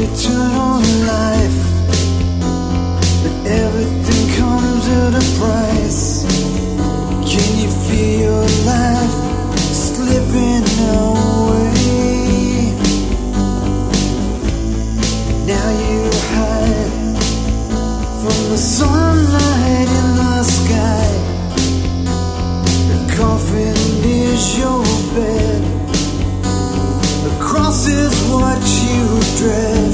eternal life, but everything comes at a price. Can you feel your life slipping away? Now you hide from the sunlight in the sky. The coffin is your bed. The cross is what you dread.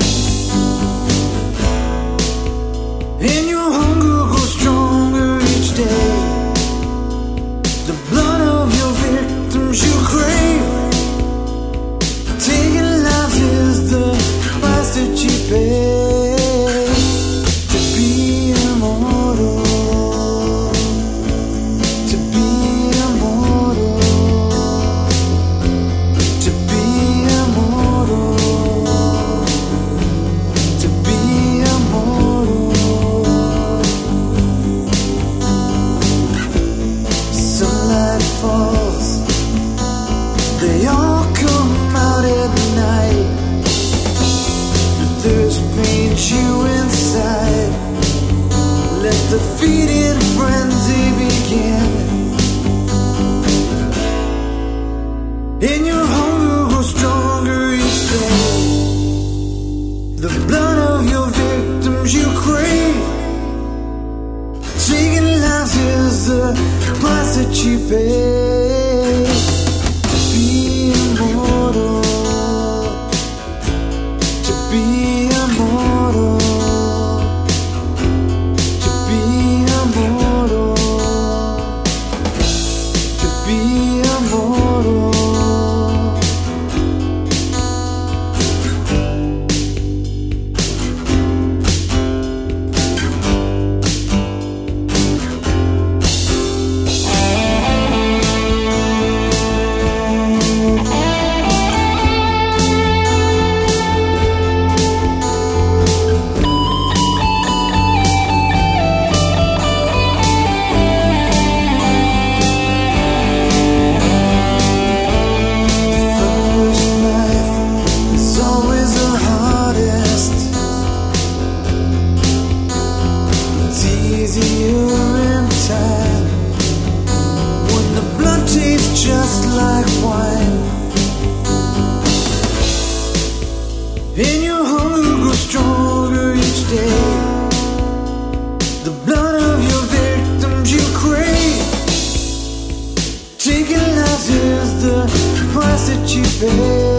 And your hunger grows stronger each day. The blood of your victims you crave. Taking lives is the price that you pay to be immortal. To be immortal. To be immortal. To be immortal. Sunlight falls, they all come out at night. The thirst pains you inside. Let the feeding frenzy begin. And your hunger grows stronger each day. The blood of your victims you crave. Taking lives is the price that you pay to be immortal. To be immortal. To be immortal. To be immortal. Just like wine. And your hunger grows stronger each day. The blood of your victims you crave. Taking lives is the price that you pay.